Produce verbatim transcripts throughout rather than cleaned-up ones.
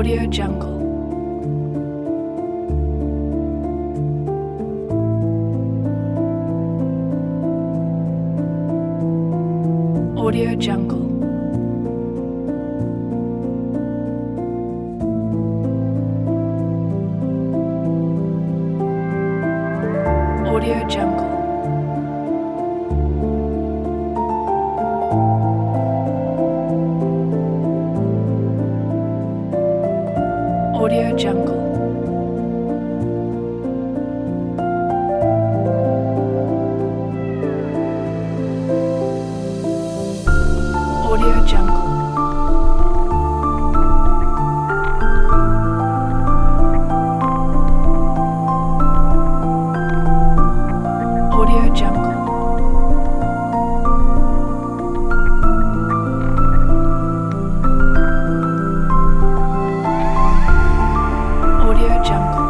Audio Jungle. Audio Jungle. Audio Jungle. Audio Jungle. Audio Jungle. Audio Jungle. Audio Jungle.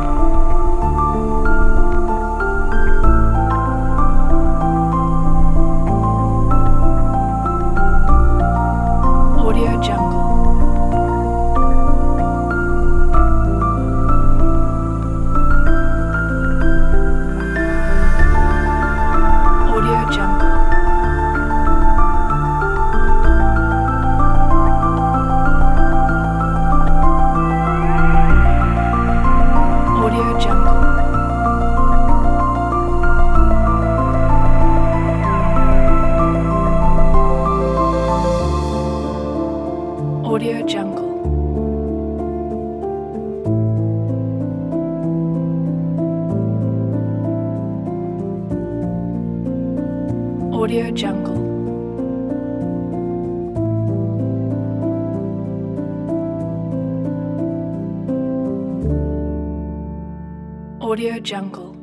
Audio Jungle. Audio Jungle. Audio Jungle. Audio Jungle. Audio Jungle. Audio Jungle.